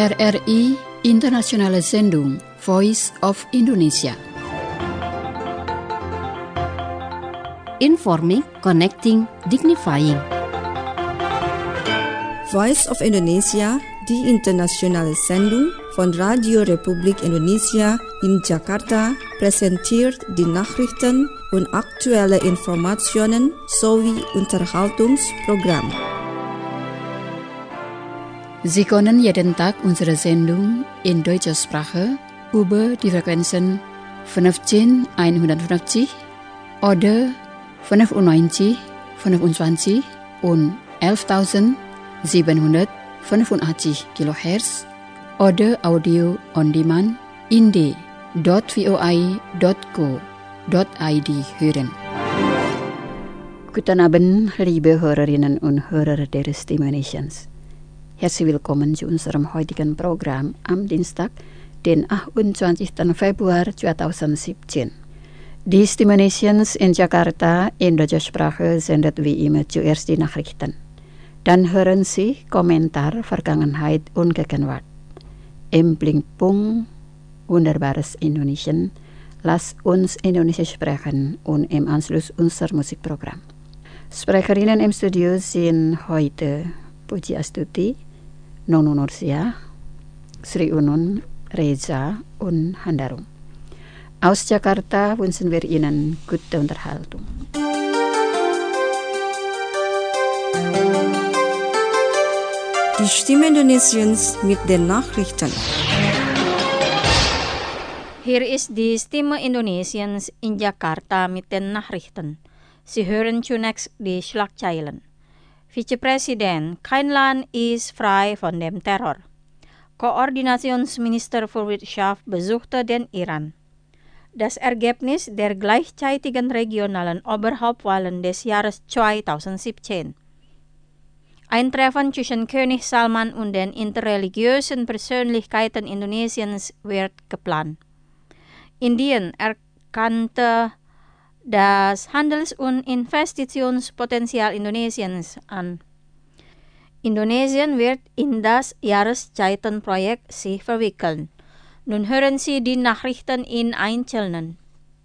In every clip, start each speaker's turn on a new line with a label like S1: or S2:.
S1: RRI Internationale Sendung Voice of Indonesia.
S2: Informing, connecting, dignifying.
S3: Voice of Indonesia, die internationale Sendung von Radio Republik Indonesia in Jakarta, präsentiert die Nachrichten und aktuelle Informationen sowie Unterhaltungsprogramm.
S1: Sie können jeden Tag unsere Sendung in deutscher Sprache über die Frequenzen 15150 oder 95, 25 und 11.785 kHz oder Audio on Demand in d.voi.co.id hören. Guten Abend, liebe Hörerinnen und Hörer der Stimme Nations. Herzlich willkommen zu unserem heutigen Programm am Dienstag, den 28. Februar 2017. Die Stimme Nations in Jakarta in deutscher Sprache sendet wie immer zuerst die Nachrichten. Dann hören Sie Kommentar Vergangenheit und Gegenwart. Im Blickpunkt Wunderbares Indonesien, lass uns Indonesisch sprechen und im Anschluss unser Musikprogramm. Sprecherinnen im Studio sind heute Puji Astuti, Nonu Nursia, Sri Unun, Reza und Handarum. Aus Jakarta wünschen wir Ihnen gute Unterhaltung.
S3: Die Stimme Indonesiens mit den Nachrichten.
S4: Hier ist die Stimme Indonesiens in Jakarta mit den Nachrichten. Sie hören zunächst die Schlagzeilen. Vizepräsident, kein Land ist frei von dem Terror. Koordinationsminister für Wirtschaft besuchte den Iran. Das Ergebnis der gleichzeitigen regionalen Oberhauptwahlen des Jahres 2017. Ein Treffen zwischen König Salman und den interreligiösen Persönlichkeiten Indonesiens wird geplant. Indien erkannte das Handels- und Investitionspotenzial Indonesiens an. Indonesien wird in das Jahreszeitenprojekt sich verwickeln. Nun hören Sie die Nachrichten in Einzelnen.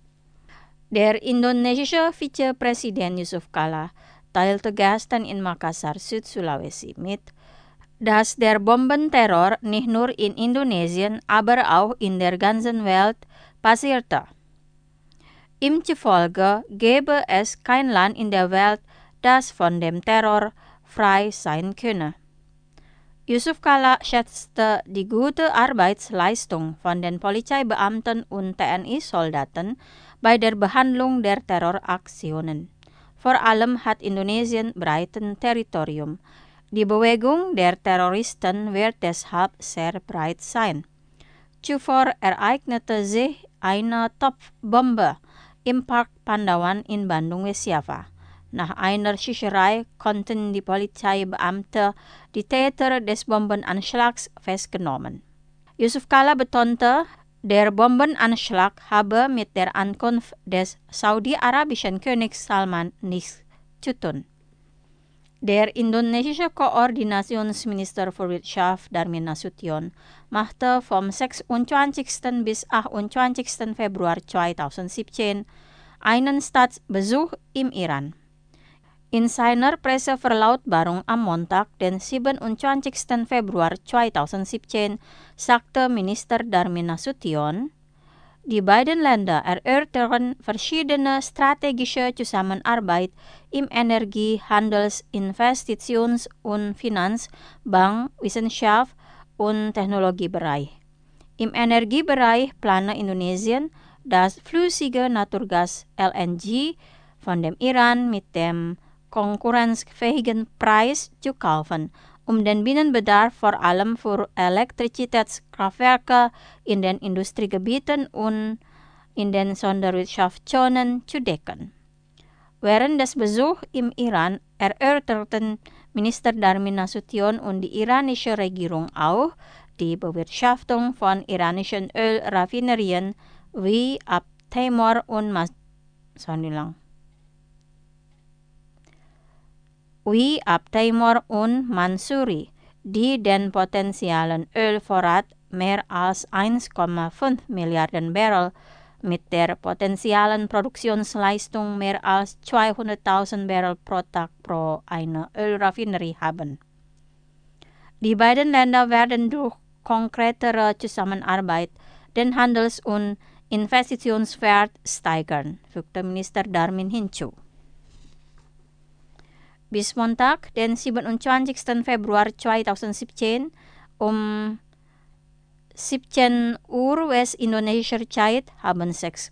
S4: Der indonesische Vizepräsident Yusuf Kala teilte gestern in Makassar, Süd-Sulawesi mit, dass der Bombenterror nicht nur in Indonesien, aber auch in der ganzen Welt passierte. Ihm zufolge gäbe es kein Land in der Welt, das von dem Terror frei sein könne. Yusuf Kala schätzte die gute Arbeitsleistung von den Polizeibeamten und TNI-Soldaten bei der Behandlung der Terroraktionen. Vor allem hat Indonesien breiten Territorium. Die Bewegung der Terroristen wird deshalb sehr breit sein. Zuvor ereignete sich eine Topfbombe im Park Pandawan in Bandung-West-Java. Nach einer Schießerei konnten die Polizeibeamte die Täter des Bombenanschlags festgenommen. Yusuf Kala betonte, der Bombenanschlag habe mit der Ankunft des saudi-arabischen Königs Salman nichts zu tun. Der indonesische Koordinationsminister für Wirtschaft Darmin Nasution machte vom 26. bis 28. Februar 2017 einen Staatsbesuch im Iran. In seiner Presseverlautbarung am Montag, den 27. Februar 2017, sagte Minister Darmin Nasution, die beiden Länder erörtern verschiedene strategische Zusammenarbeit im Energie-, Handels-, Investitions- und Finanz-, Bank-, Wissenschaft- und Technologiebereich. Im Energiebereich plane Indonesien, das flüssige Naturgas LNG von dem Iran mit dem konkurrenzfähigen Preis zu kaufen, um den Binnenbedarf vor allem für Elektrizitätskraftwerke in den Industriegebieten und in den Sonderwirtschaftszonen zu decken. Während des Besuchs im Iran erörterten Minister Darmin Nasution und die iranische Regierung auch die Bewirtschaftung von iranischen Ölraffinerien wie Ab Taimur und Ab Taimur und Mansuri, die den potentialen Ölvorrat mehr als 1,5 Milliarden Barrel mit der potenziellen Produktionsleistung mehr als 200.000 Barrel pro Tag pro eine Ölraffinerie haben. Die beiden Länder werden durch konkretere Zusammenarbeit den Handels- und Investitionswert steigern, fügte Minister Darmin hinzu. Bis Montag, den 27. Februar 2017, um 17 Uhr West Indonesia Zeit haben sechs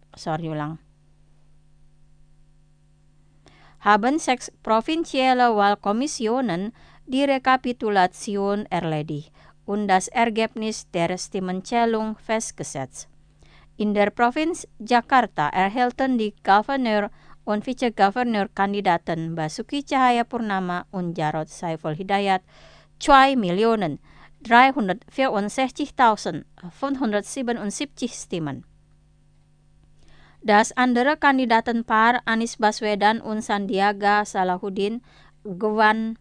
S4: provinzielle Wahlkommissionen die Rekapitulation erledigt und das Ergebnis der Stimmenzählung festgesetzt. In der Provinz Jakarta erhielten die Gouverneur- und Vizegouverneur-Kandidaten Basuki Cahayapurnama und Jarod Saiful Hidayat 2.364.577 Stimmen. Das andere Kandidatenpaar Anies Baswedan und Sandiaga Salahuddin gewann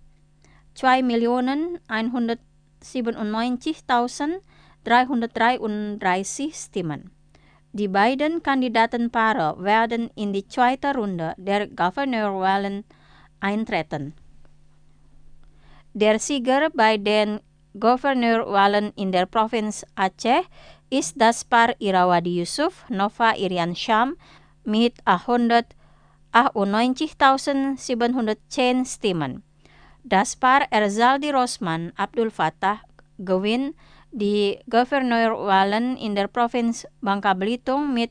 S4: 2.197.333 Stimmen. Die beiden Kandidatenpaare werden in die zweite Runde der Gouverneurwahlen eintreten. Der Sieger bei den Gouverneurwahlen in der Provinz Aceh ist das Paar Irawadi Yusuf Nova Irian Syam mit 198.710 Stimmen. Das Paar Erzaldi Rosman Abdul Fattah gewinnt die Gouverneurwahlen in der Provinz Bangka Belitung mit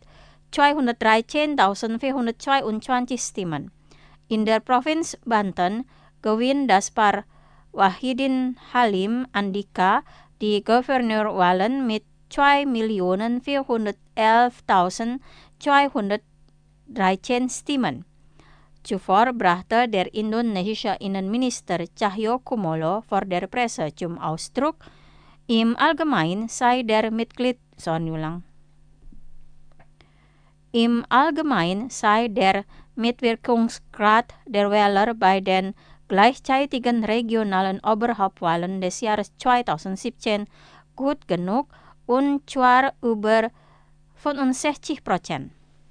S4: 213.422 Stimmen. In der Provinz Banten gewinnt das Paar Wahidin Halim Andika die Gouverneurwahlen mit 2.411.213 Stimmen. Zuvor brachte der indonesische Innenminister Cahyo Kumolo vor der Presse zum Ausdruck, im Allgemeinen sei der Mitwirkungsgrad der Wähler bei den gleichzeitigen regionalen Oberhauptwahlen des Jahres 2017 gut genug und zwar über 65%.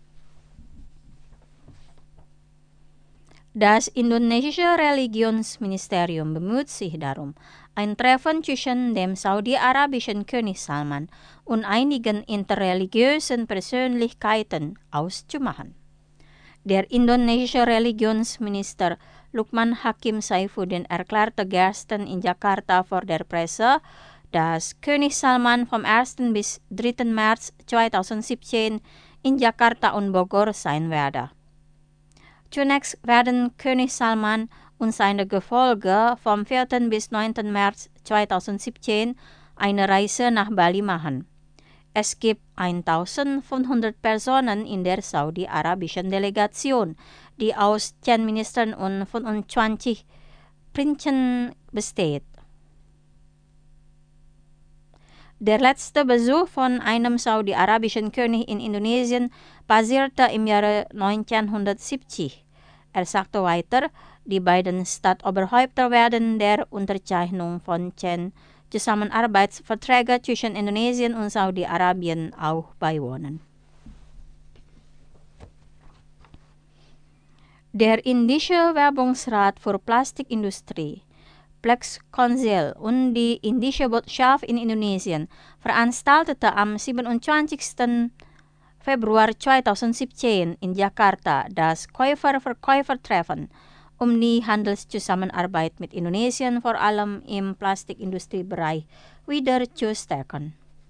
S4: Das indonesische Religionsministerium bemüht sich darum, ein Treffen zwischen dem saudi-arabischen König Salman und einigen interreligiösen Persönlichkeiten auszumachen. Der indonesische Religionsminister Lukman Hakim Saifuddin erklärte gestern in Jakarta vor der Presse, dass König Salman vom 1. bis 3. März 2017 in Jakarta und Bogor sein werde. Zunächst werden König Salman und seine Gefolge vom 4. bis 9. März 2017 eine Reise nach Bali machen. Es gibt 1.500 Personen in der saudi-arabischen Delegation, die aus 10 Ministern und 25 Prinzen besteht. Der letzte Besuch von einem saudi-arabischen König in Indonesien passierte im Jahre 1970. Er sagte weiter, die beiden Staatsoberhäupter werden der Unterzeichnung von 10 Zusammenarbeitsverträgen zwischen Indonesien und Saudi-Arabien auch beiwohnen. Der indische Werbungsrat für Plastikindustrie Plexconsil und die indische Botschaft in Indonesien veranstaltete am 27. Februar 2017 in Jakarta das Käufer-Verkäufer-Treffen, um die Handelszusammenarbeit mit Indonesien vor allem im Plastikindustriebereich wieder zu stärken.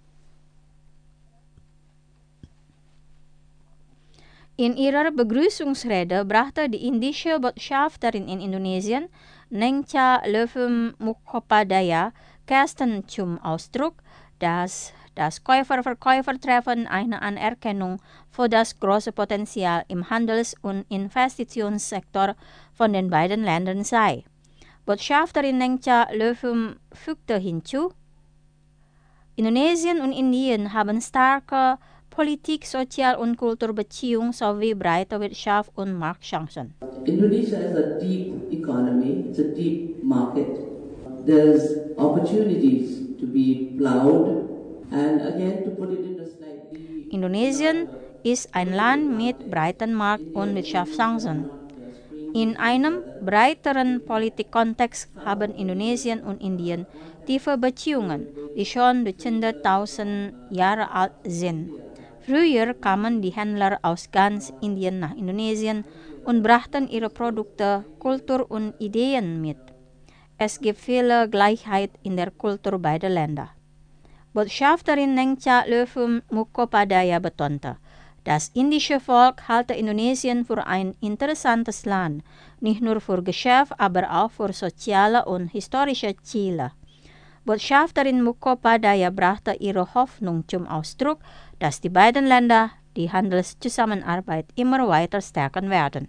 S4: In ihrer Begrüßungsrede brachte die indische Botschafterin in Indonesien, Nengcha Leuwem Mukhopadaya, gestern zum Ausdruck, dass das Käufer-Verkäufer-Treffen eine Anerkennung für das große Potenzial im Handels- und Investitionssektor von den beiden Ländern sei. Botschafterin Nengcha Leuwem fügte hinzu, Indonesien und Indien haben starke Politik, Sozial- und Kulturbeziehungen sowie breite Wirtschaft und Marktchancen.
S5: Indonesia is a deep economy, it's a deep market. There's opportunities to be plowed, and again to put it in a slightly...
S4: Indonesien ist ein Land mit breiten Markt- und Wirtschaftschancen. In einem breiteren Politikkontext haben Indonesien und Indien tiefe Beziehungen, die schon Dutzende tausend Jahre alt sind. Früher kamen die Händler aus ganz Indien nach Indonesien und brachten ihre Produkte, Kultur und Ideen mit. Es gibt viele Gleichheit in der Kultur beider Länder. Botschafterin Nengcha Löfum Mukhopadaya betonte, das indische Volk halte Indonesien für ein interessantes Land, nicht nur für Geschäft, aber auch für soziale und historische Ziele. Botschafterin Mukhopadaya brachte ihre Hoffnung zum Ausdruck, dass die beiden Länder die Handelszusammenarbeit immer weiter stärken werden.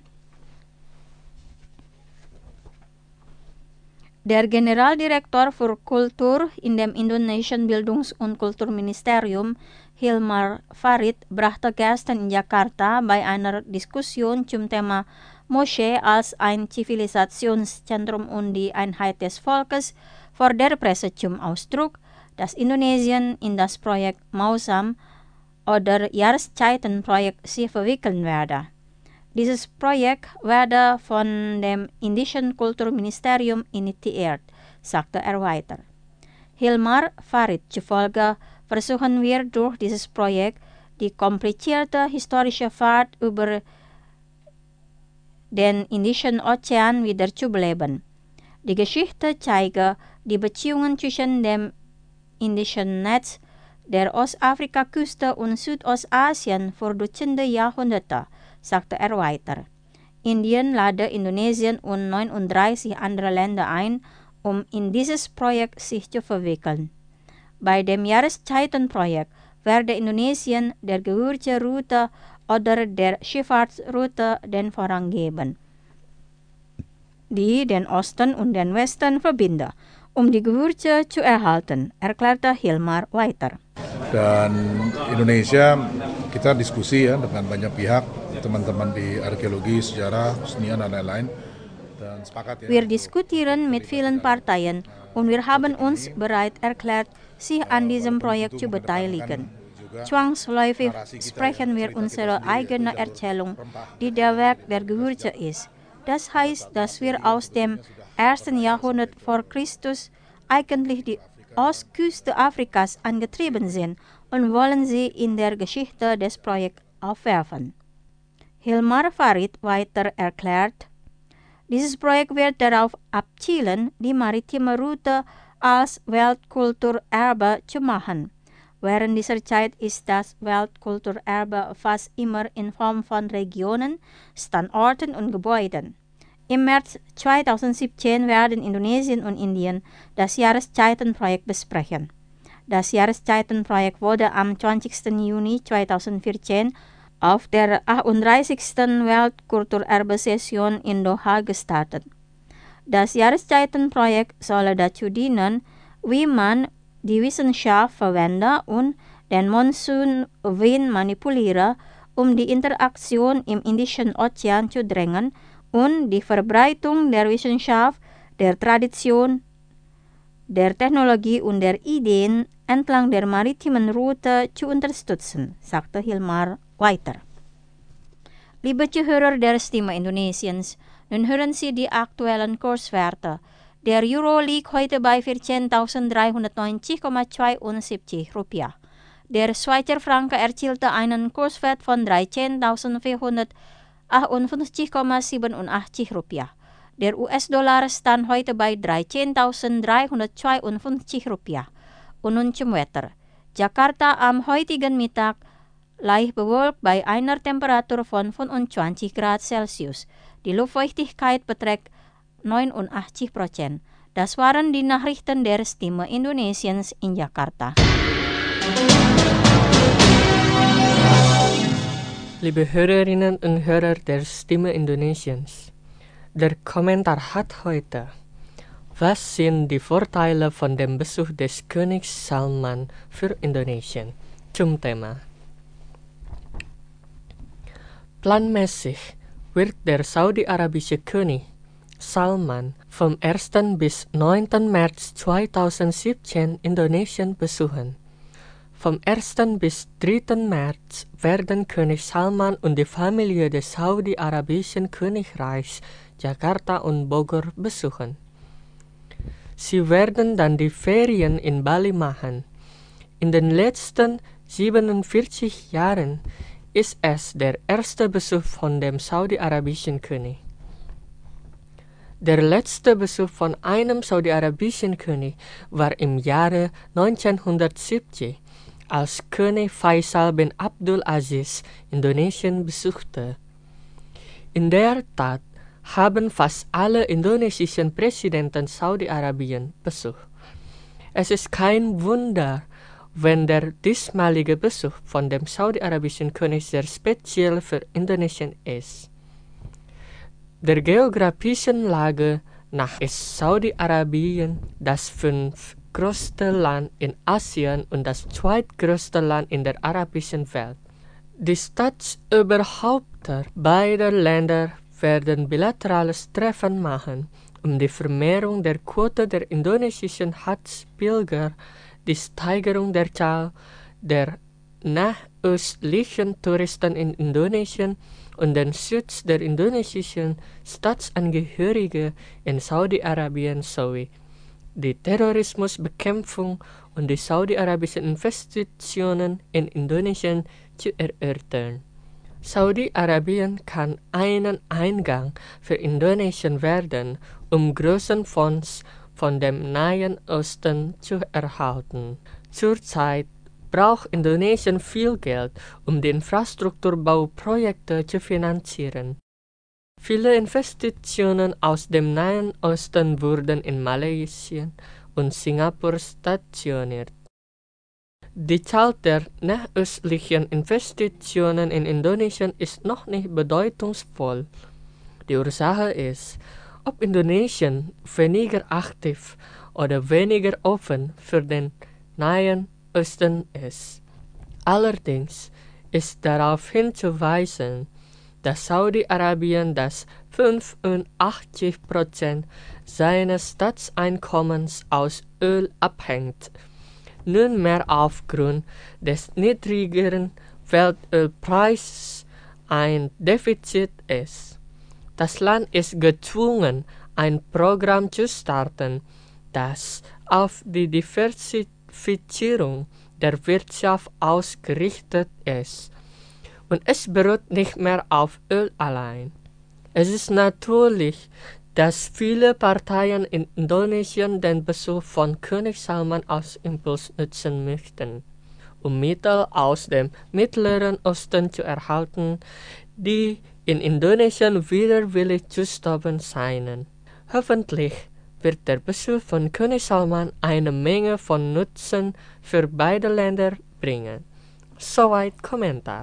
S4: Der Generaldirektor für Kultur in dem indonesischen Bildungs- und Kulturministerium, Hilmar Farid, brachte gestern in Jakarta bei einer Diskussion zum Thema Moschee als ein Zivilisationszentrum und die Einheit des Volkes vor der Presse zum Ausdruck, dass Indonesien in das Projekt Mausam oder Jahreszeitenprojekt sich verwickeln werde. Dieses Projekt werde von dem indischen Kulturministerium initiiert, sagte er weiter. Hilmar Farid zufolge versuchen wir durch dieses Projekt die komplizierte historische Fahrt über den Indischen Ozean wieder zu beleben. Die Geschichte zeige die Beziehungen zwischen dem indischen Netz, der Ostafrikaküste und Südostasien vor Dutzende Jahrhunderte, sagte er weiter. Indien lade Indonesien und 39 andere Länder ein, um in dieses Projekt sich zu verwickeln. Bei dem Jahreszeitenprojekt werde Indonesien der Gewürzeroute oder der Schifffahrtsroute den Vorrang geben, die den Osten und den Westen verbindet, um die Gewürze zu erhalten, erklärte Hilmar weiter.
S6: Dan Indonesia, kita diskusi ya dengan banyak pihak, teman-teman di arkeologi, sejarah, kesenian dan lain-lain. Dan sepakat ya.
S4: Wir diskutieren mit vielen Parteien und wir haben uns bereit erklärt, sich an diesem Projekt zu beteiligen. Zwangsläufig sprechen wir unsere eigene Erzählung, die der Weg der Gewürze ist. Das heißt, dass wir aus dem 1. Jahrhundert vor Christus eigentlich die Ostküste Afrikas angetrieben sind und wollen sie in der Geschichte des Projekts aufwerfen. Hilmar Farid weiter erklärt, dieses Projekt wird darauf abzielen, die maritime Route als Weltkulturerbe zu machen. Während dieser Zeit ist das Weltkulturerbe fast immer in Form von Regionen, Standorten und Gebäuden. Im März 2017 werden Indonesien und Indien das Jahreszeitenprojekt besprechen. Das Jahreszeitenprojekt wurde am 20. Juni 2014 auf der 38. Weltkulturerbe-Session in Doha gestartet. Das Jahreszeitenprojekt soll dazu dienen, wie man die Wissenschaft verwende und den Monsunwind manipuliere, um die Interaktion im Indischen Ozean zu drängen und die Verbreitung der Wissenschaft, der Tradition, der Technologie und der Ideen entlang der maritimen Route zu unterstützen, sagte Hilmar weiter. Liebe Zuhörer der Stimme Indonesiens, nun hören Sie die aktuellen Kurswerte. Der Euro liegt heute bei 14.390,72 Rupiah. Der Schweizer Franken erzielte einen Kurswert von 13.458,87 Rupiah. Der US-Dollar stand heute bei 13.352 Rupiah. Und nun zum Wetter. Jakarta am heutigen Mittag leicht bewölkt bei einer Temperatur von 25 Grad Celsius. Die Luftfeuchtigkeit beträgt 89%. Das waren die Nachrichten der Stimme Indonesiens in Jakarta.
S7: Liebe Hörerinnen und Hörer der Stimme Indonesiens, der Kommentar hat heute: Was sind die Vorteile von dem Besuch des Königs Salman für Indonesien? Zum Thema. Planmäßig wird der saudi-arabische König Salman vom 1. bis 9. März 2017 Indonesien besuchen. Vom 1. bis 3. März werden König Salman und die Familie des Saudi-Arabischen Königreichs Jakarta und Bogor besuchen. Sie werden dann die Ferien in Bali machen. In den letzten 47 Jahren ist es der erste Besuch von dem saudi-arabischen König. Der letzte Besuch von einem saudi-arabischen König war im Jahre 1970, als König Faisal bin Abdul Aziz Indonesien besuchte. In der Tat haben fast alle indonesischen Präsidenten Saudi-Arabien besucht. Es ist kein Wunder, wenn der diesmalige Besuch von dem saudi-arabischen König sehr speziell für Indonesien ist. Der geografischen Lage nach ist Saudi-Arabien das 5. größte Land in Asien und das zweitgrößte Land in der arabischen Welt. Die Staatsoberhäupter beider Länder werden bilaterales Treffen machen, um die Vermehrung der Quote der indonesischen Hajj-Pilger, die Steigerung der Zahl der nahöstlichen Touristen in Indonesien und den Schutz der indonesischen Staatsangehörigen in Saudi-Arabien sowie die Terrorismusbekämpfung und die saudi-arabischen Investitionen in Indonesien zu erörtern. Saudi-Arabien kann einen Eingang für Indonesien werden, um großen Fonds von dem Nahen Osten zu erhalten. Zurzeit braucht Indonesien viel Geld, um die Infrastrukturbauprojekte zu finanzieren. Viele Investitionen aus dem Nahen Osten wurden in Malaysia und Singapur stationiert. Die Zahl der nahöstlichen Investitionen in Indonesien ist noch nicht bedeutungsvoll. Die Ursache ist, ob Indonesien weniger aktiv oder weniger offen für den Nahen Osten ist. Allerdings ist darauf hinzuweisen, dass Saudi-Arabien das 85% seines Staatseinkommens aus Öl abhängt, nunmehr aufgrund des niedrigeren Weltölpreises ein Defizit ist. Das Land ist gezwungen, ein Programm zu starten, das auf die Diversifizierung der Wirtschaft ausgerichtet ist. Und es beruht nicht mehr auf Öl allein. Es ist natürlich, dass viele Parteien in Indonesien den Besuch von König Salman als Impuls nutzen möchten, um Mittel aus dem Mittleren Osten zu erhalten, die in Indonesien widerwillig zu stoppen scheinen. Hoffentlich wird der Besuch von König Salman eine Menge von Nutzen für beide Länder bringen. Soweit Kommentar.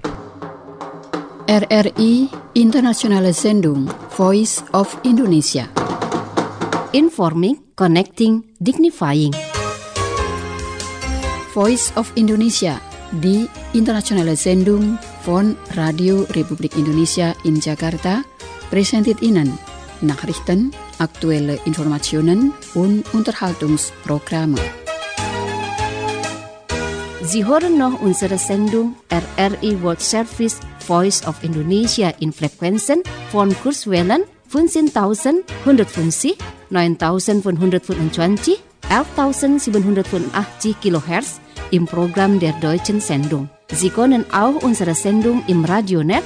S1: RRI Internationale Sendung Voice of Indonesia.
S2: Informing, connecting, dignifying.
S1: Voice of Indonesia, die internationale Sendung von Radio Republik Indonesia in Jakarta, präsentiert Ihnen Nachrichten, aktuelle Informationen und Unterhaltungsprogramme.
S2: Sie hören noch unsere Sendung RRI World Service Voice of Indonesia in Frequenzen von Kurzwellen 15.150, 9.525, 11.785 kHz im Programm der deutschen Sendung. Sie können auch unsere Sendung im Radionet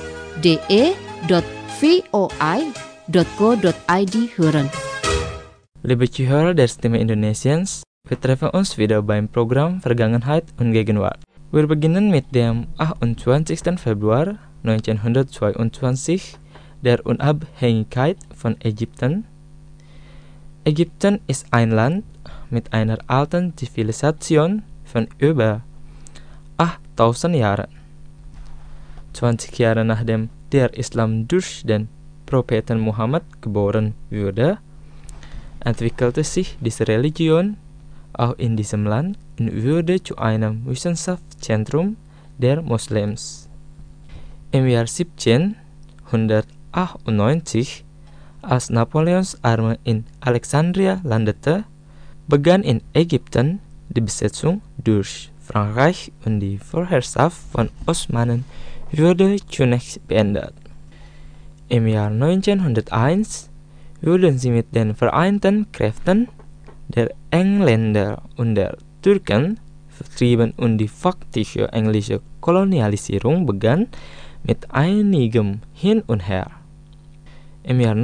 S2: de.voi.go.id hören.
S8: Liebe Zuhörer der Stimme Indonesiens, wir treffen uns wieder beim Programm Vergangenheit und Gegenwart. Wir beginnen mit dem 28. Februar 1922, der Unabhängigkeit von Ägypten. Ägypten ist ein Land mit einer alten Zivilisation von über 8000 Jahren. 20 Jahre nachdem der Islam durch den Propheten Muhammad geboren wurde, entwickelte sich diese Religion auch in diesem Land und wurde zu einem Wissenschaftszentrum der Moslems. Im Jahr 1798 als Napoleons Armee in Alexandria landete, begann in Ägypten die Besetzung durch Frankreich und die Vorherrschaft von Osmanen wurde zunächst beendet. Im Jahr 1901 wurden sie mit den Vereinten Kräften der Engländer und der Türken vertrieben und die faktische englische Kolonialisierung begann mit einigem Hin und Her. Im Jahr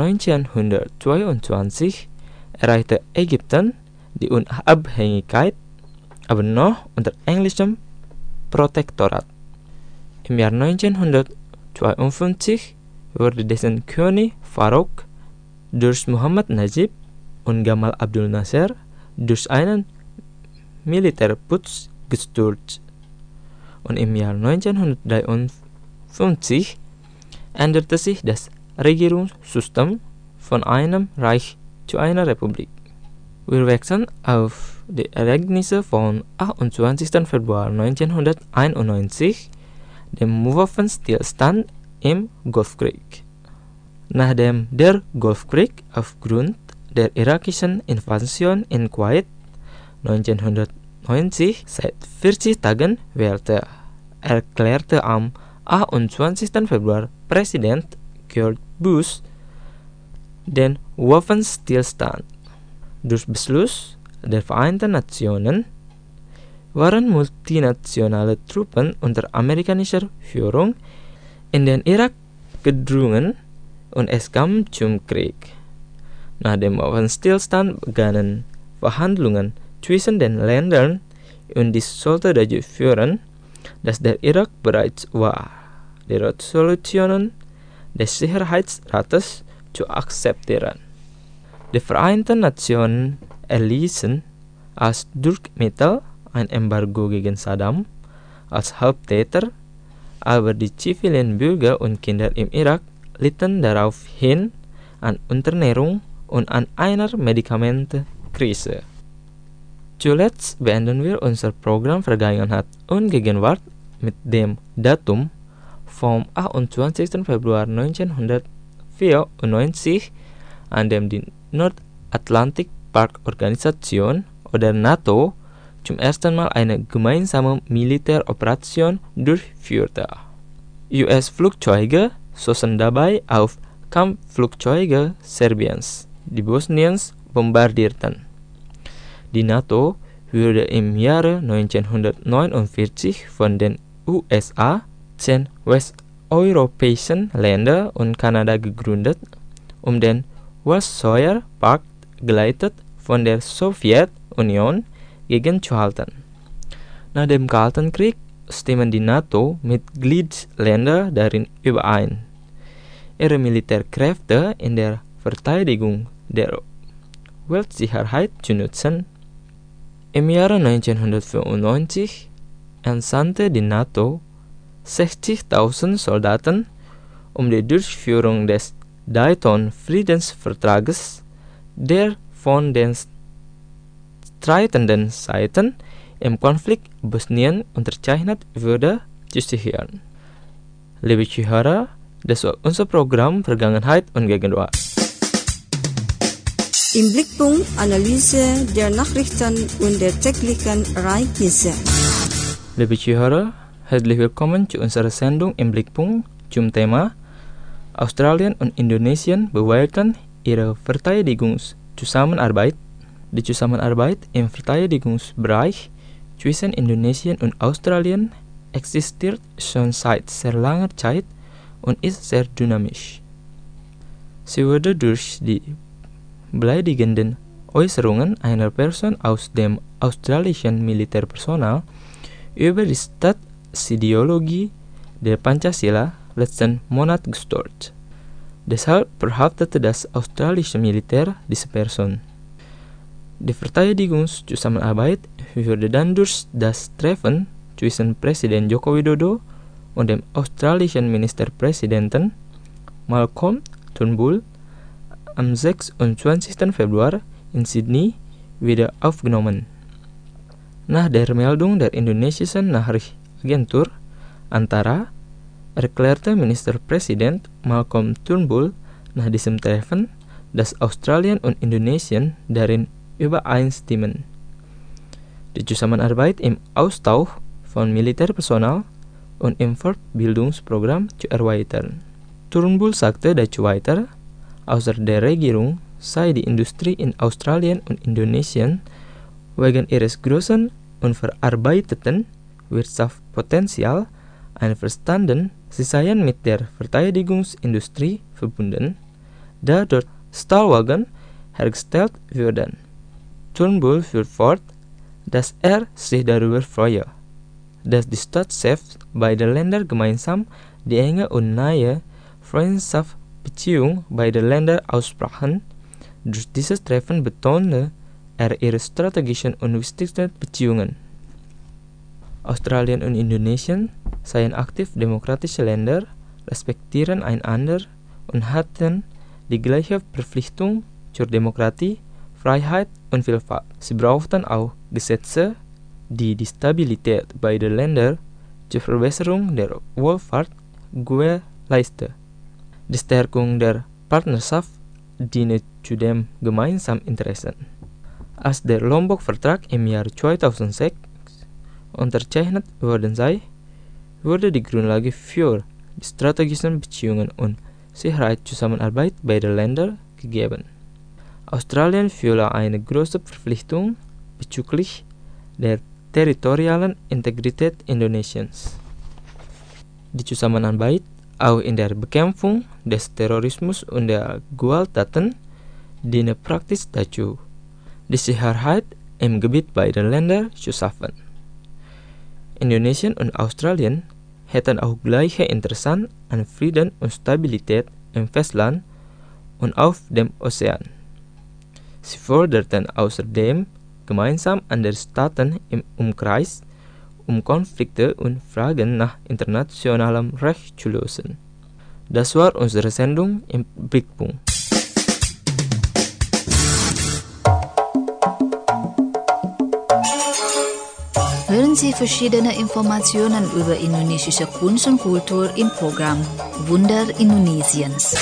S8: 1922 erreichte Ägypten die Unabhängigkeit, aber noch unter englischem Protektorat. Im Jahr 1952 wurde dessen König Farouk durch Muhammad Najib und Gamal Abdul Nasser durch einen Militärputsch gestürzt. Und im Jahr 1953 änderte sich das Regierungssystem von einem Reich zu einer Republik. Wir wechseln auf die Ereignisse vom 28. Februar 1991, dem Waffenstillstand im Golfkrieg. Nachdem der Golfkrieg aufgrund der irakischen Invasion in Kuwait 1990 seit 40 Tagen währte, erklärte am 28. Februar Präsident George Bush den Waffenstillstand. Durch Beschluss der Vereinten Nationen waren multinationale Truppen unter amerikanischer Führung in den Irak gedrungen und es kam zum Krieg. Nach dem Waffenstillstand begannen Verhandlungen zwischen den Ländern und dies sollte dazu führen, dass der Irak bereit war, die Resolutionen des Sicherheitsrates zu akzeptieren. Die Vereinten Nationen erließen als Druckmittel ein Embargo gegen Saddam als Haupttäter, aber die zivilen Bürger und Kinder im Irak litten daraufhin an Unterernährung und an einer Medikamentenkrise. Zuletzt beenden wir unser Programm Vergangenheit und Gegenwart mit dem Datum vom 28. Februar 1994, an dem die Nordatlantik-Park-Organisation oder NATO zum ersten Mal eine gemeinsame Militäroperation durchführte. US-Flugzeuge schossen dabei auf Kampfflugzeuge Serbiens, die Bosniens bombardierten. Die NATO wurde im Jahre 1949 von den USA, 10 westeuropäischen Ländern und Kanada gegründet, um den Warschauer Pakt, geleitet von der Sowjetunion, gegenzuhalten. Nach dem Kalten Krieg stimmen die NATO-Mitgliedsländer darin überein, ihre Militärkräfte in der Verteidigung der Weltsicherheit zu nutzen. Im Jahre 1995 entsandte die NATO 60.000 Soldaten, um die Durchführung des Dayton-Friedensvertrages, der von den streitenden Seiten im Konflikt Bosnien unterzeichnet wurde, zu sichern. Liebe Zuhörer, das war unser Programm Vergangenheit und Gegenwart.
S3: Im Blickpunkt Analyse der Nachrichten und der täglichen Ereignisse.
S8: Liebe Zuhörer, herzlich willkommen zu unserer Sendung Im Blickpunkt zum Thema Australien und Indonesien bewahrten ihre Verteidigungszusammenarbeit. Die Zusammenarbeit im Verteidigungsbereich zwischen Indonesien und Australien existiert schon seit sehr langer Zeit und ist sehr dynamisch. Sie wurde durch die beleidigenden Äußerungen einer Person aus dem australischen Militärpersonal über die Staatsideologie der Pancasila letzten Monat gestört. Deshalb verhaftete das australische Militär diese Person. Die Verteidigungszusammenarbeit wurde dann durch das Treffen zwischen Präsident Joko Widodo und dem australischen Ministerpräsidenten Malcolm Turnbull am 26. Februar in Sydney wieder aufgenommen. Nach der Meldung der indonesischen Nachrichtenagentur Antara erklärte Ministerpräsident Malcolm Turnbull nach diesem Treffen, das Australien und Indonesien darin übereinstimmen. Die Zusammenarbeit im Austausch von Militärpersonal und im Fortbildungsprogramm zu erweitern. Turnbull sagte dazu weiter, außer der Regierung sei die Industrie in Australien und Indonesien wegen ihres großen und verarbeiteten Wirtschaftspotenzial einverstanden, sie seien mit der Verteidigungsindustrie verbunden, da dort Stahlwagen hergestellt würden. Turnbull führt fort, dass sich darüber freue, dass die Staatschefs beider Länder gemeinsam die enge und nahe Freundschaftsbeziehung beider Länder aussprachen. Durch dieses Treffen betonte ihre strategischen und wichtigsten Beziehungen. Australien und Indonesien seien aktiv demokratische Länder, respektieren einander und hatten die gleiche Verpflichtung zur Demokratie, Freiheit und Vielfalt. Sie brauchten auch Gesetze, die die Stabilität beider Länder zur Verbesserung der Wohlfahrt gewährleisten. Die Stärkung der Partnerschaft diene zudem gemeinsamen Interessen. Als der Lombok-Vertrag im Jahr 2006 unterzeichnet worden sei, wurde die Grundlage für die strategischen Beziehungen und Sicherheitszusammenarbeit beider Länder gegeben. Australien fühle eine große Verpflichtung bezüglich der territorialen Integrität Indonesiens. Die Zusammenarbeit auch in der Bekämpfung des Terrorismus und der Gewalttaten diene praktisch dazu, die Sicherheit im Gebiet beider Länder zu schaffen. Indonesien und Australien hätten auch gleiche Interessen an Frieden und Stabilität im Festland und auf dem Ozean. Sie forderten außerdem gemeinsam andere Staaten im Umkreis, um Konflikte und Fragen nach internationalem Recht zu lösen. Das war unsere Sendung im Blickpunkt.
S9: Hören Sie verschiedene Informationen über indonesische Kunst und Kultur im Programm Wunder Indonesiens.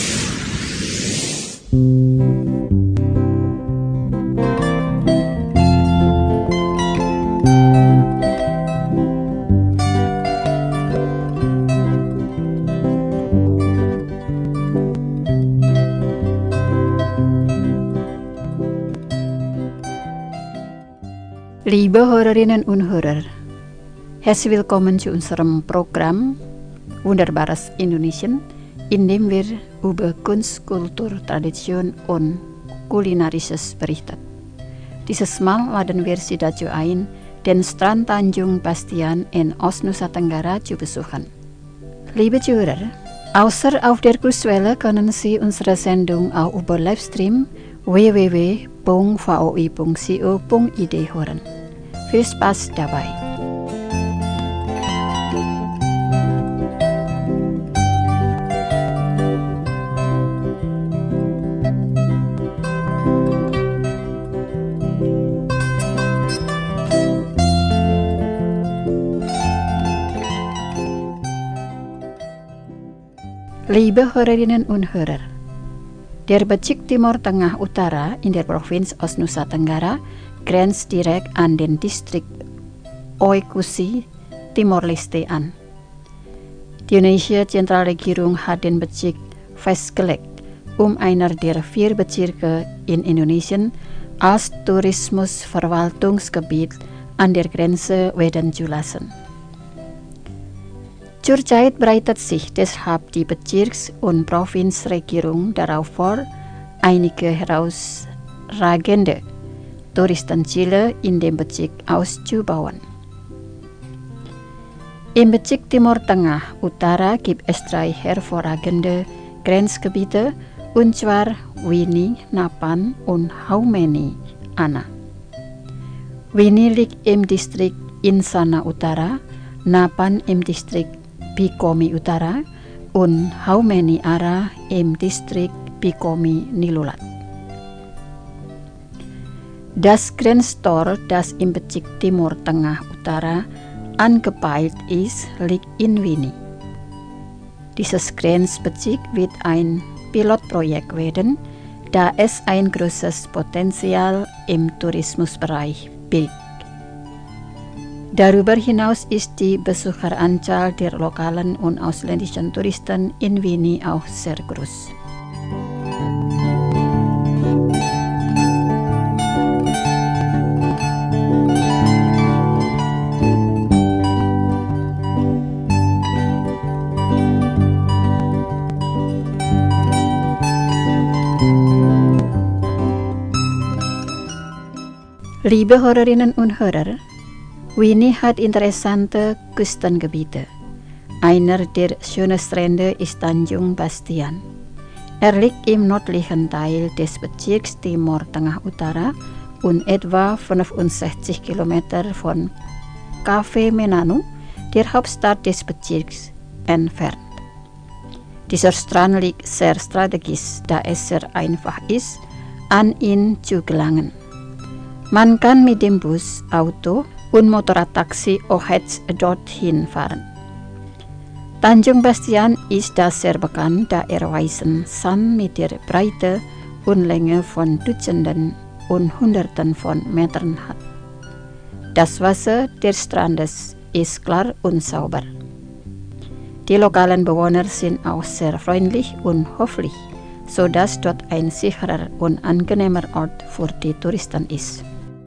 S1: Liebe Hörerinnen und Hörer, herzlich willkommen zu unserem Programm Wunderbares Indonesien, in dem wir über Kunst, Kultur, Tradition und Kulinarisches berichten. Dieses Mal laden wir Sie dazu ein, den Strand Tanjung Bastian in Ostnusa Tenggara zu besuchen. Liebe Zuhörer, außer auf der Kurzwelle können Sie unsere Sendung auch über Livestream www.voi.co.id hören. Viel Spaß dabei! Liebe Hörerinnen und Hörer, der Bezirk Timur Tengah Utara in der Provinz Ostnusa Tenggara grenzt direkt an den Distrikt Oekusi Timor-Leste an. Die indonesische Zentralregierung hat den Bezirk festgelegt, um einer der 4 Bezirke in Indonesien als Tourismusverwaltungsgebiet an der Grenze werden zu lassen. Zurzeit bereitet sich deshalb die Bezirks- und Provinzregierung darauf vor, einige herausragende Touristenziele in dem Bezirk auszubauen. Im Bezirk Timur Tengah Utara gibt es 3 hervorragende Grenzgebiete, und zwar Wini, Napan und Haumeni Ana. Wini liegt im Distrikt Insana Utara, Napan im Distrikt Pikomi Utara und Haumeni Ara im Distrikt Pikomi Nilulat. Das Grenztor, das im Bezirk Timur Tengah Utara angepeilt ist, liegt in Wini. Dieses Grenzbezirk wird ein Pilotprojekt werden, Da es ein großes Potenzial im Tourismusbereich birgt. Darüber hinaus ist die Besucheranzahl der lokalen und ausländischen Touristen in Winnie auch sehr groß. Liebe Hörerinnen und Hörer, Winnie hat interessante Küstengebiete. Einer der schönen Strände ist Tanjung Bastian. Er liegt im nördlichen Teil des Bezirks Timur Tengah Utara und etwa 65 Kilometer von Cafe Menanu, der Hauptstadt des Bezirks, entfernt. Dieser Strand liegt sehr strategisch, da es sehr einfach ist, an ihn zu gelangen. Man kann mit dem Bus, Auto und Motorradtaxi auch dorthin fahren. Tanjung Bastian ist da sehr bekannt, da er weißen Sand mit der Breite und Länge von Dutzenden und Hunderten von Metern hat. Das Wasser des Strandes ist klar und sauber. Die lokalen Bewohner sind auch sehr freundlich und höflich, sodass dort ein sicherer und angenehmer Ort für die Touristen ist.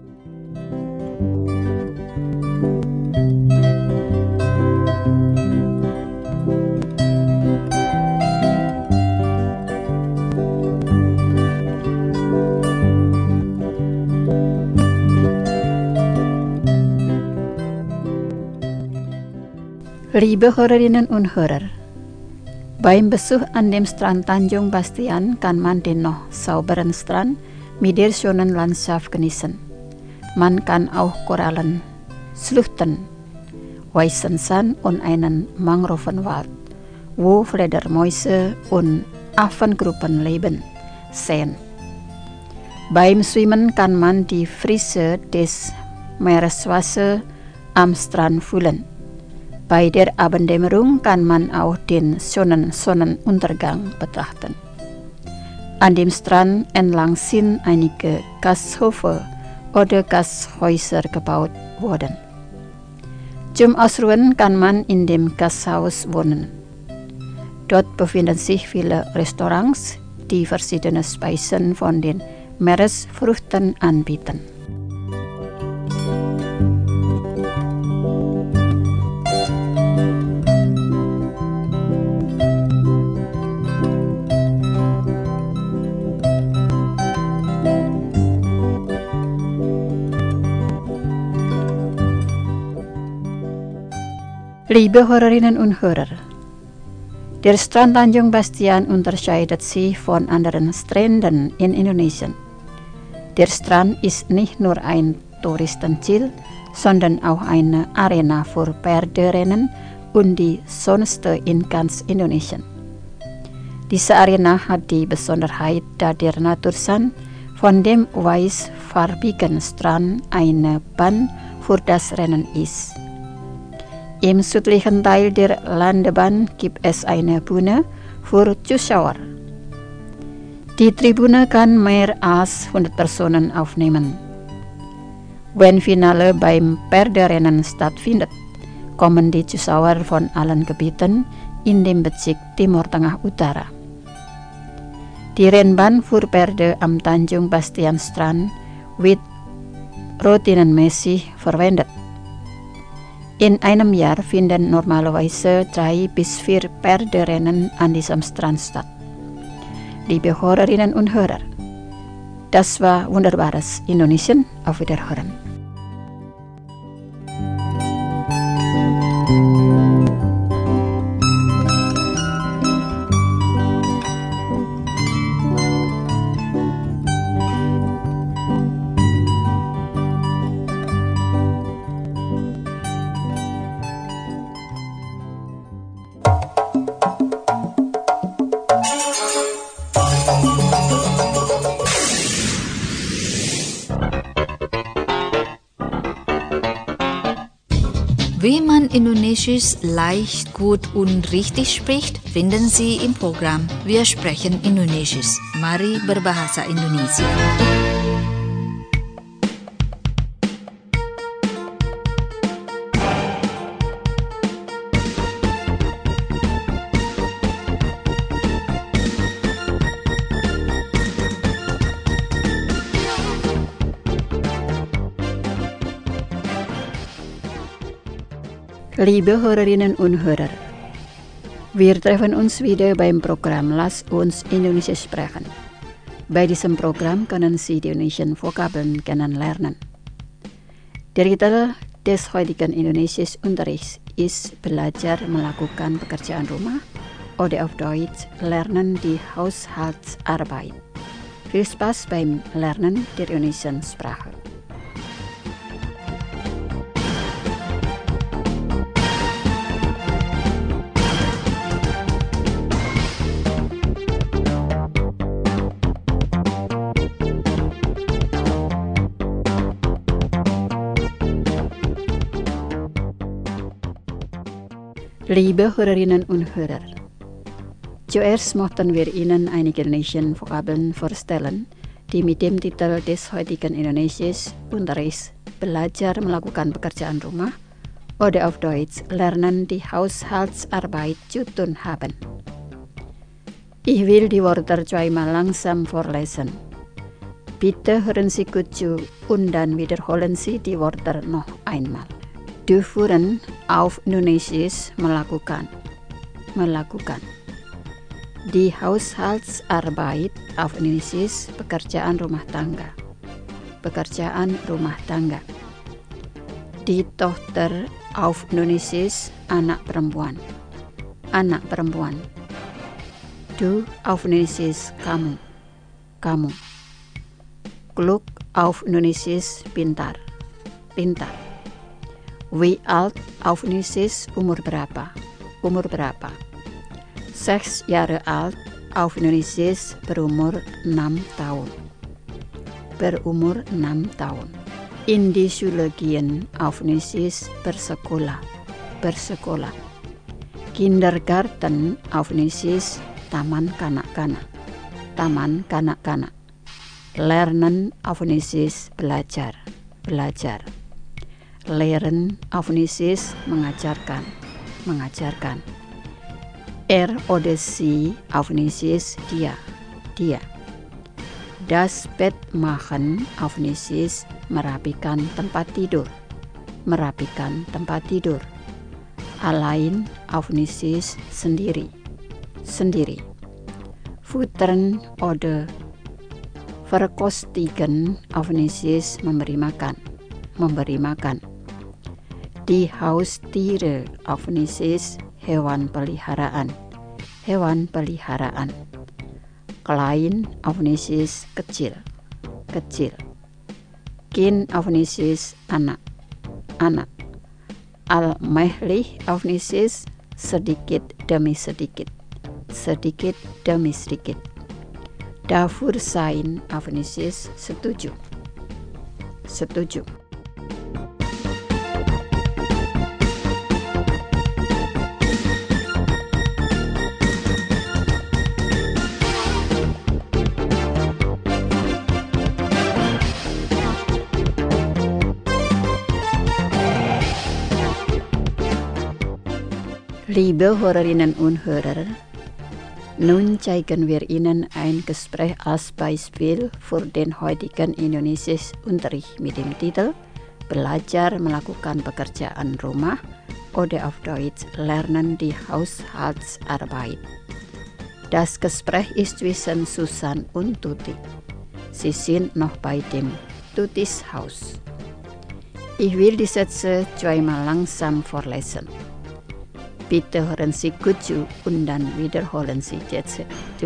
S1: Liebe Hörerinnen und Hörer, beim Besuch an dem Strand Tanjung Bastian kann man den noch sauberen Strand mit der schönen Landschaft genießen. Man kann auch Korallen, Schluchten, weißen Sand und einen Mangrovenwald, wo Fledermäuse und Affengruppen leben, sehen. Beim Schwimmen kann man die Frische des Meereswassers am Strand fühlen. Bei der Abenddämmerung kann man auch den schönen Sonnenuntergang betrachten. An dem Strand entlang sind einige Gasthöfe oder Gasthäuser gebaut worden. Zum Ausruhen kann man in dem Gasthaus wohnen. Dort befinden sich viele Restaurants, die verschiedene Speisen von den Meeresfrüchten anbieten. Liebe Hörerinnen und Hörer, der Strand Tanjung Bastian unterscheidet sich von anderen Stränden in Indonesien. Der Strand ist nicht nur ein Touristenziel, sondern auch eine Arena für Pferderennen und die schönste in ganz Indonesien. Diese Arena hat die Besonderheit, da der Natursand von dem weißfarbigen Strand eine Bahn für das Rennen ist. Im südlichen Teil der Landebahn gibt es eine Bühne für Zuschauer. Die Tribüne kann mehr als 100 Personen aufnehmen. Wenn Finale beim Pferderennen stattfindet, kommen die Zuschauer von allen Gebieten in dem Bezirk Timur Tengah Utara. Die Rennbahn für Pferde am Tanjung Bastian Strand wird routinemäßig verwendet. In einem Jahr finden normalerweise 3 bis 4 Pferderennen an diesem Strand statt. Liebe Hörerinnen und Hörer, das war wunderbares Indonesien. Auf Wiederhören.
S9: Wie man Indonesisch leicht, gut und richtig spricht, finden Sie im Programm Wir sprechen Indonesisch. Mari berbahasa Indonesia.
S1: Liebe Hörerinnen und Hörer, wir treffen uns wieder beim Programm Lass uns Indonesisch sprechen. Bei diesem Programm können Sie die indonesian Vokabeln kennenlernen. Der Titel des heutigen Indonesisch-Unterrichts ist Belajar melakukan pekerjaan rumah oder auf Deutsch Lernen die Haushaltsarbeit. Viel Spaß beim Lernen der indonesian Sprache. Liebe Hörerinnen und Hörer, zuerst möchten wir Ihnen einige indonesian Vokabeln vorstellen, die mit dem Titel des heutigen Indonesisch-Unterrichts Belajar melakukan pekerjaan rumah oder auf Deutsch Lernen die Haushaltsarbeit zu tun haben. Ich will die Wörter zweimal langsam vorlesen. Bitte hören Sie gut zu und dann wiederholen Sie die Wörter noch einmal. Durchführen auf Indonesisch melakukan. Die Haushaltsarbeit auf Indonesisch pekerjaan rumah tangga. Die Tochter auf Indonesisch anak perempuan. Du auf Indonesisch kamu. Klug auf Indonesisch pintar. Wie alt auf Indonesisch umur berapa? 6 Jahre alt auf Indonesisch berumur 6 tahun. In die Schule gehen auf Indonesisch bersekolah. Kindergarten auf Indonesisch taman kanak-kanak. Lernen auf Indonesisch belajar. Leren auf Indonesisch mengajarkan. Oder sie auf Indonesisch dia. Das Bett machen auf Indonesisch merapikan tempat tidur. Allein auf Indonesisch sendiri. Futtern oder verkostigen auf Indonesisch memberi makan. Die Haustiere auf Indonesisch hewan peliharaan. Klein auf Indonesisch kecil. Kind auf Indonesisch anak. Al-mahli auf Indonesisch sedikit demi sedikit. Dafür sein auf Indonesisch setuju. Liebe Hörerinnen und Hörer, nun zeigen wir Ihnen ein Gespräch als Beispiel für den heutigen Indonesisch-Unterricht mit dem Titel Belajar melakukan pekerjaan rumah oder auf Deutsch Lernen die Haushaltsarbeit. Das Gespräch ist zwischen Susan und Tuti. Sie sind noch bei dem Tutis Haus. Ich will die Sätze zweimal langsam vorlesen. Bitte hören Sie gut zu und dann wiederholen Sie jetzt.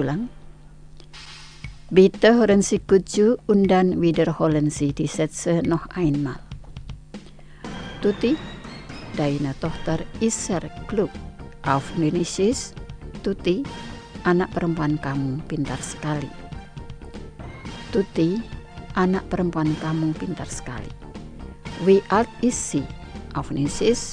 S1: Bitte hören Sie gut zu und dann wiederholen Sie die Sätze noch einmal. Tuti, deine Tochter ist sehr klug. Auf Indonesisch, Tuti, anak perempuan kamu pintar sekali. Tuti, anak perempuan kamu pintar sekali. Wie alt ist sie? Auf Indonesisch,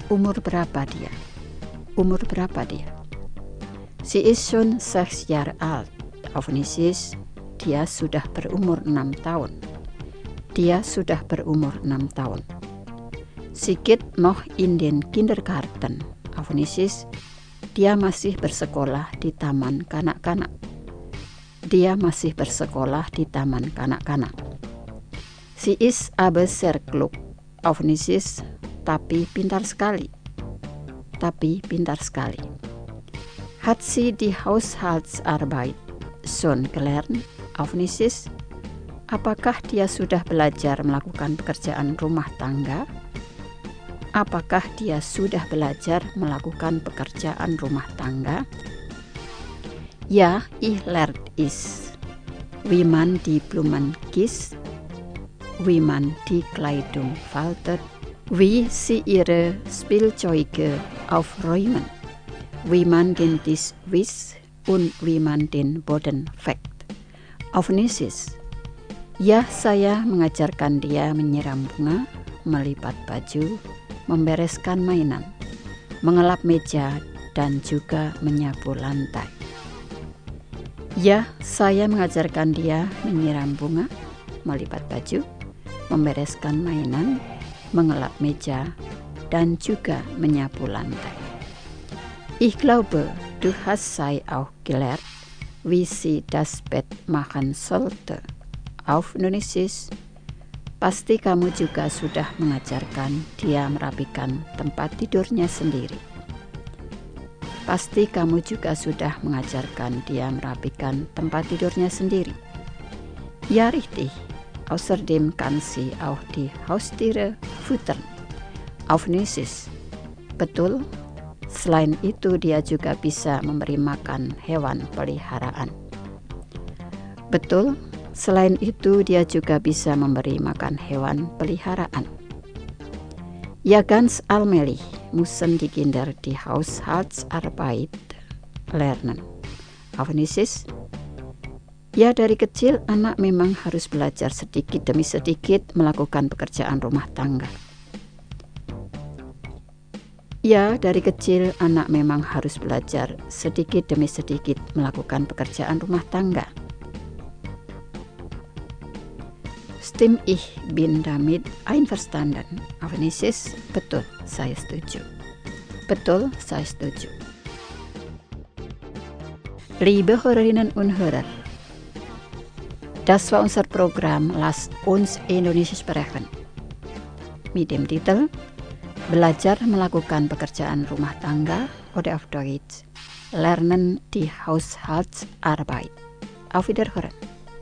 S1: Umur berapa dia? Umur berapa dia? Sie ist schon 6 Jahre alt. Auf Nisis, dia sudah berumur 6 tahun. Dia sudah berumur 6 tahun. Sie geht noch in den Kindergarten. Auf Nisis, dia masih bersekolah di taman kanak-kanak. Dia masih bersekolah di taman kanak-kanak. Sie ist aber sehr klug. Auf Nisis, tapi pintar sekali. Tapi pintar sekali. Hat sie die Haushaltsarbeit schon gelernt? Auf Nisis, apakah dia sudah belajar melakukan pekerjaan rumah tangga? Apakah dia sudah belajar melakukan pekerjaan rumah tangga? Ja, ich lerne es. Wie man die Blumen gießt, wie man die Kleidung faltet, wie sie ihre Spielzeuge aufräumen, wie man den Tisch wischt und wie man den Boden fegt. Auf Nisis, ya, saya mengajarkan dia menyiram bunga, melipat baju, membereskan mainan, mengelap meja, dan juga menyapu lantai. Ya, saya mengajarkan dia menyiram bunga, melipat baju, membereskan mainan, mengelap meja, dan juga menyapu lantai. Ich glaube, du hast sie auch gelernt, wie sie das Bett machen sollte. Auf Nisis, pasti kamu juga sudah mengajarkan dia merapikan tempat tidurnya sendiri. Pasti kamu juga sudah mengajarkan dia merapikan tempat tidurnya sendiri. Ja, richtig. Außerdem kann sie auch die Haustiere füttern. Auf Nisis. Betul. Selain itu dia juga bisa memberi makan hewan peliharaan. Betul. Selain itu dia juga bisa memberi makan hewan peliharaan. Ja, ganz allmählich müssen die Kinder die Haushaltsarbeit lernen. Auf Nisis. Ya, dari kecil anak memang harus belajar sedikit demi sedikit melakukan pekerjaan rumah tangga. Ya, dari kecil anak memang harus belajar sedikit demi sedikit melakukan pekerjaan rumah tangga. Stimmt, ich bin damit einverstanden. Auf Nisis, betul, saya setuju. Betul, saya setuju. Liebe Hörerinnen und Hörer, das war unser Programm Lasst uns Indonesisch sprechen. Mit dem Titel Belajar melakukan pekerjaan rumah tangga oder auf Deutsch Lernen die Haushaltsarbeit. Auf Wiederhören.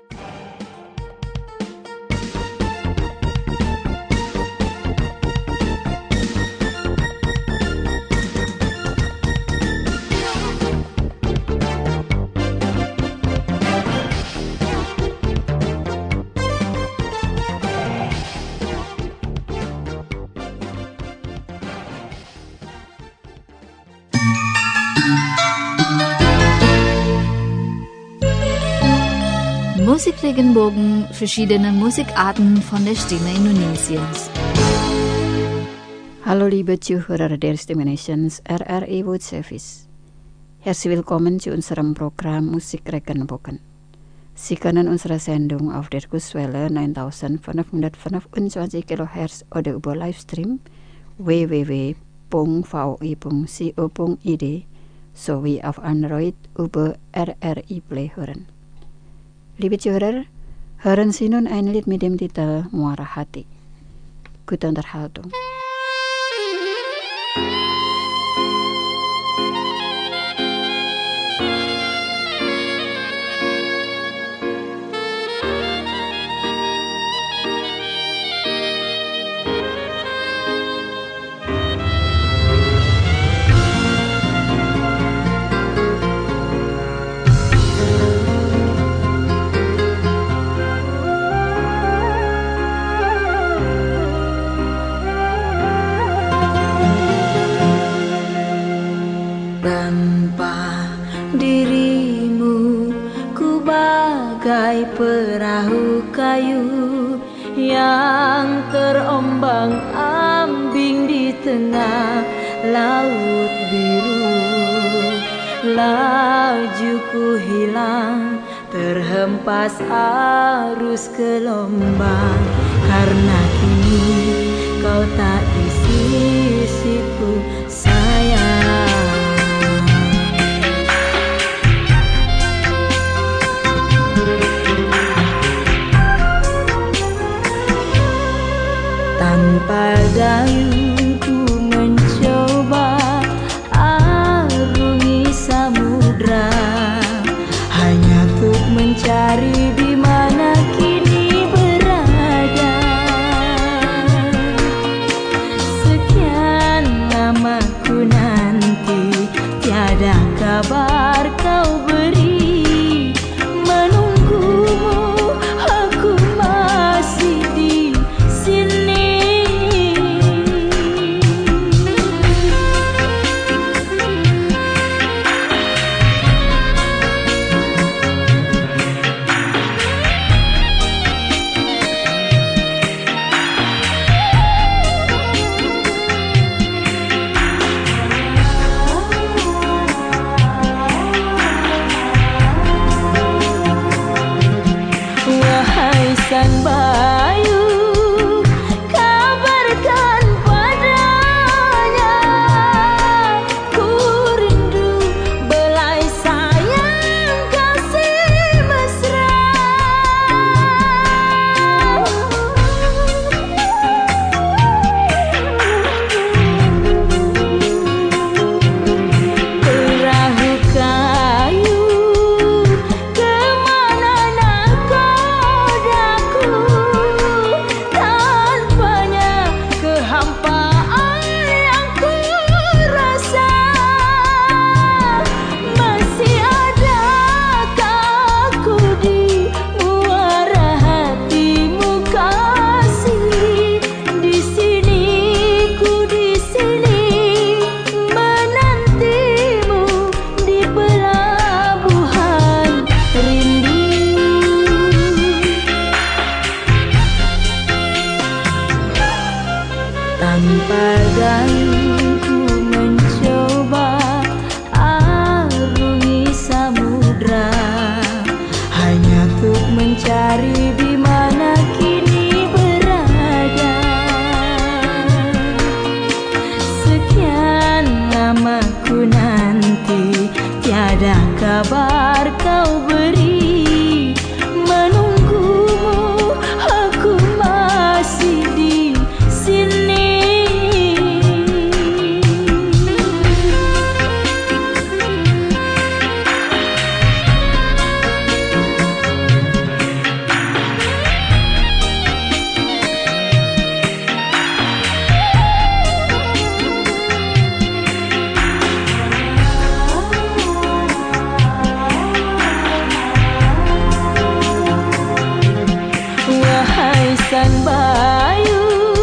S9: Musikregenbogen, verschiedene Musikarten von der Stimme Indonesiens.
S1: Hallo liebe Zuhörer der Stimme Indonesiens, RRI World Service. Herzlich willkommen zu unserem Programm Musikregenbogen. Sie können unsere Sendung auf der Kurswelle 9525 kHz oder über Livestream www.vi.co.id sowie auf Android über RRI Play hören. Liebe Zuhörer, hören Sie nun ein Lied mit dem Titel Muara Hati. Gute Unterhaltung.
S10: Perahu kayu yang terombang-ambing di tengah laut biru. Laju ku hilang terhempas arus gelombang, karena kini kau tak di sisiku sayang. Tanpa dayung ku mencoba arungi samudra, hanya untuk mencari di mana kini berada. Sekian lama ku nanti, tiada kabar kau beri. Menunggumu, aku masih di sini. Wahai sang bayu, kabarkan padanya, ku rindu belai sayang kasih mesra. Perahu kayu, kemana nakodaku? Tanpanya kehampaan yang ku rasa. Masih adakah aku di muara hatimu kasih? Di sini, ku di sini, menantimu di pelabuhan rindu. Tanpa dayung ku mencoba arungi samudra, hanya untuk mencari di mana kini berada. Sekian lama ku nanti, tiada kabar kau beri. Menunggumu, aku masih di sini. Wahai sang bayu,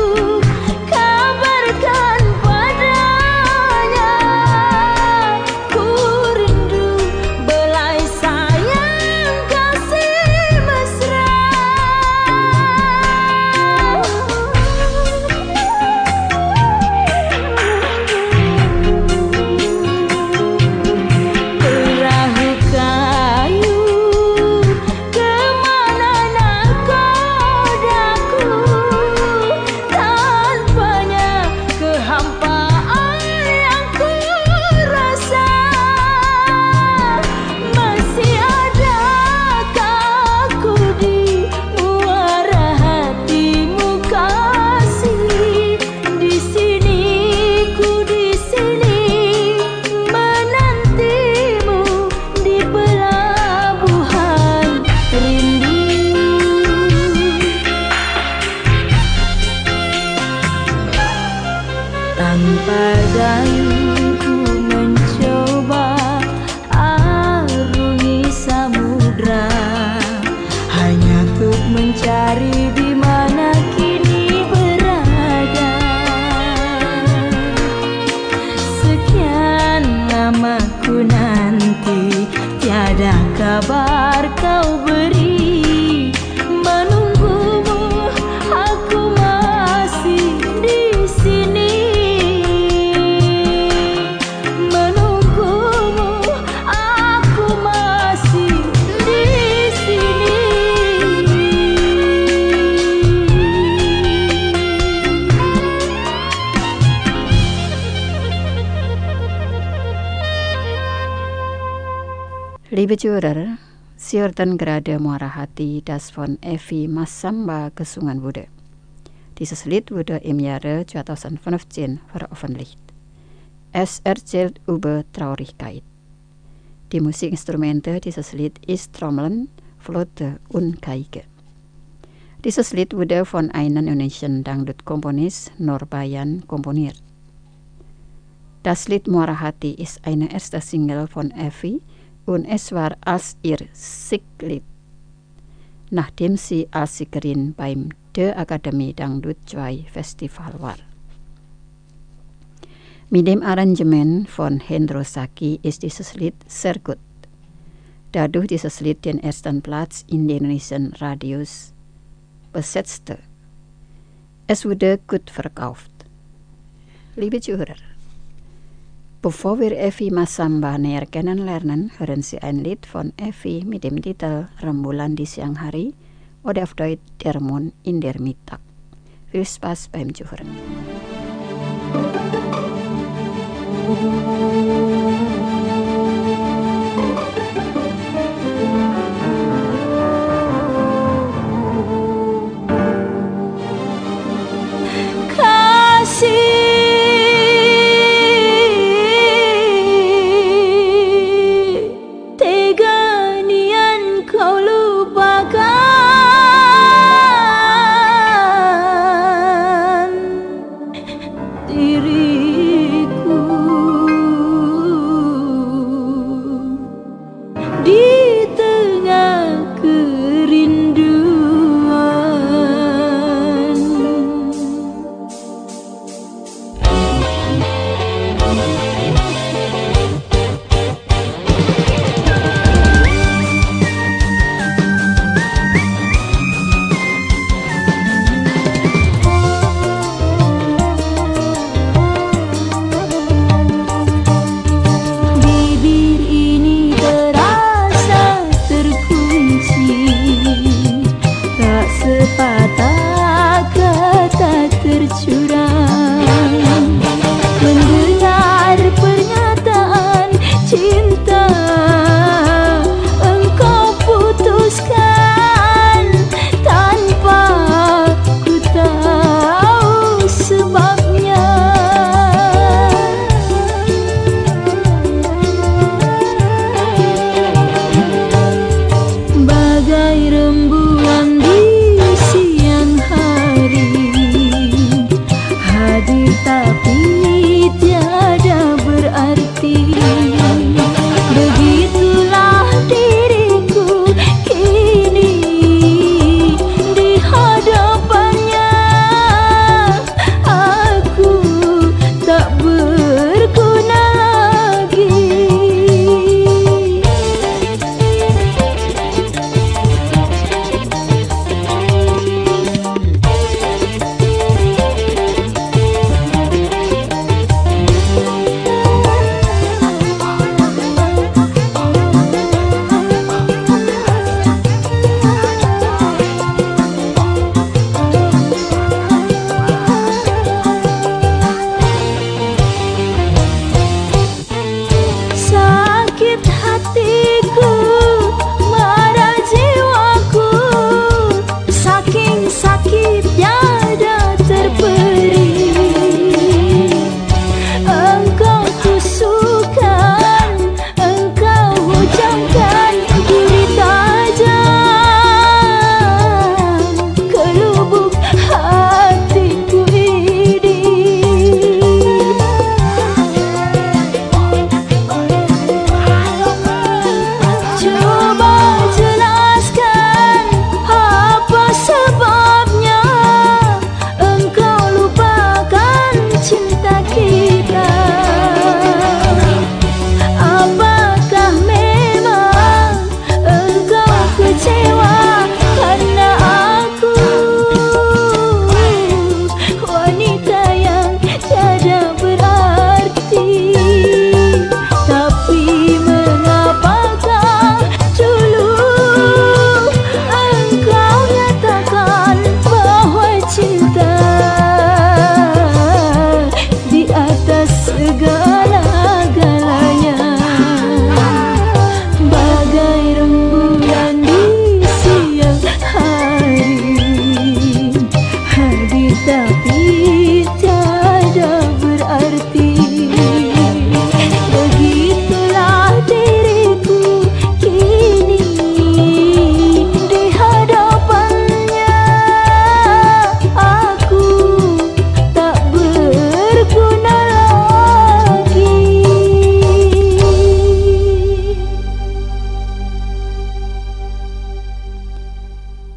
S10: kabarkan padanya, ku rindu belai sayang kasih mesra. Perahu kayu, kemana nakodaku? Tanpanya kehampaan yang ku rasa. Masih adakah aku di muara hatimu kasih? Di sini, ku di sini, menantimu di pelabuhan rindu. Tanpa dayung ku mencoba arungi samudra, hanya untuk mencari di mana kini berada. Sekian lama ku nanti, tiada kabar kau beri. Menunggumu, aku masih di sini.
S1: Liebe Zuhörer, Sie hörten gerade Muara Hati, das von Evi Masamba gesungen wurde. Dieses Lied wurde im Jahre 2015 veröffentlicht. Es erzählt über Traurigkeit. Die Musikinstrumente dieses Lied ist Trommeln, Flöte und Geige. Dieses Lied wurde von einem Indonesian Dangdut-Komponis Norbayan komponiert. Das Lied Muara Hati ist eine erste Single von Evi und es war als ihr Siegelied, nachdem sie als Siegerin beim The Academy Dangdut Choi Festival war. Mit dem Arrangement von Hendro Saki ist dieses Lied sehr gut, dadurch dieses Lied den ersten Platz in den Indonesian Radios besetzte. Es wurde gut verkauft. Liebe Zuhörer, bevor wir Evi Masamba näher kennenlernen, hören Sie ein Lied von Evi mit dem Titel Rembulan di Siang Hari oder auf Deutsch Der Mond in der Mittag. Viel Spaß beim Zuhören.
S10: Diriku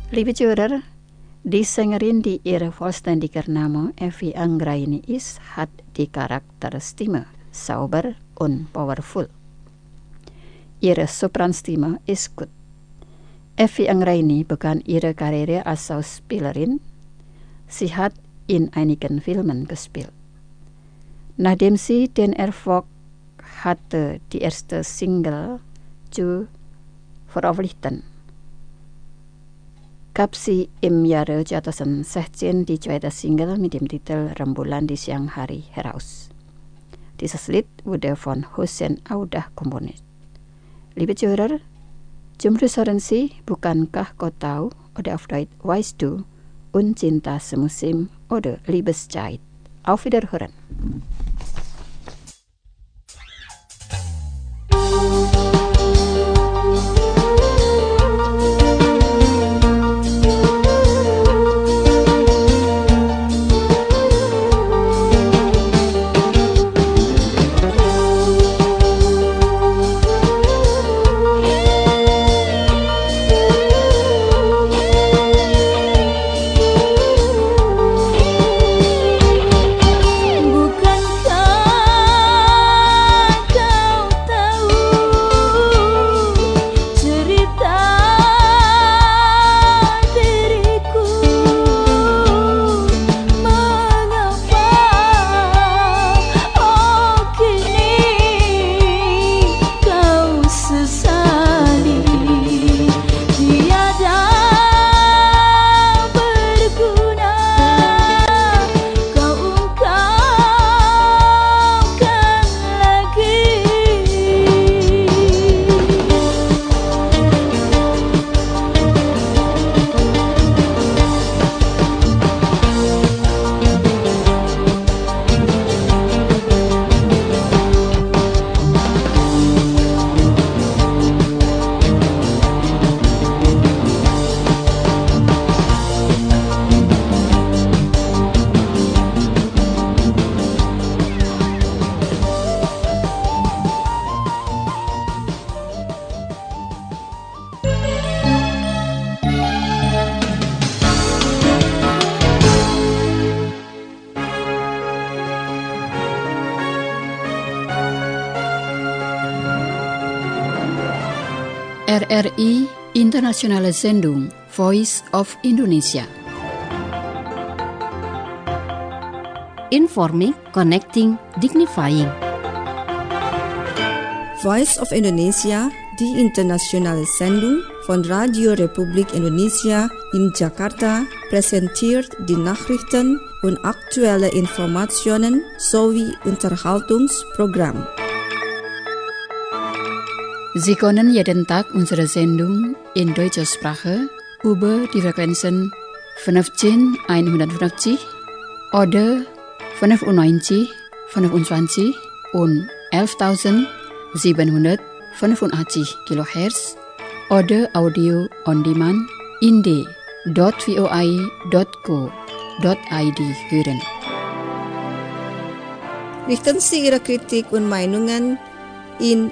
S1: Liebe Zuhörer, die Sängerin, die ihre vollständiger Name Evi Anggraini ist, hat die Charakterstimme sauber und powerful. Ihre Sopranstimme ist gut. Evi Anggraini begann ihre Karriere als Schauspielerin. Sie hat in einigen Filmen gespielt. Nachdem sie den Erfolg hatte, die erste Single zu veröffentlichen, gab sie im Jahre 2016 die zweite Single mit dem Titel Rembulan di Siang Hari heraus. Dieses Lied wurde von Hussein Audah komponiert. Liebe Zuhörer, zum Schluss hören Sie Bukankah Kau Tahu oder auf Deutsch Weißt du und Cinta Semusim oder Liebeszeit. Auf Wiederhören. RRI Internationale Sendung Voice of Indonesia.
S2: Informing, connecting, dignifying.
S3: Voice of Indonesia, die internationale Sendung von Radio Republik Indonesia in Jakarta, präsentiert die Nachrichten und aktuelle Informationen sowie Unterhaltungsprogramm.
S1: Sie können jeden Tag unsere Sendung in deutscher Sprache über die Frequenzen 15150 oder 95, 25 und 11.785 kHz oder Audio on Demand in d.voi.co.id hören.
S3: Richten Sie Ihre Kritik und Meinungen in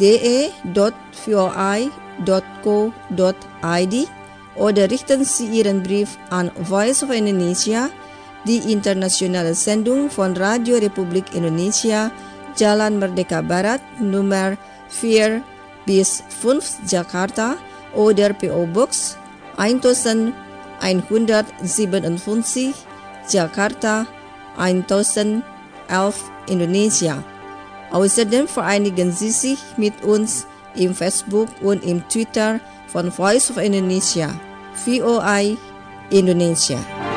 S3: de.voi.co.id oder richten Sie Ihren Brief an Voice of Indonesia, die internationale Sendung von Radio Republik Indonesia, Jalan Merdeka Barat, Nummer 4-5 Jakarta oder PO Box 1157 Jakarta 1011 Indonesia. Außerdem vereinigen Sie sich mit uns im Facebook und im Twitter von Voice of Indonesia, VOI Indonesia.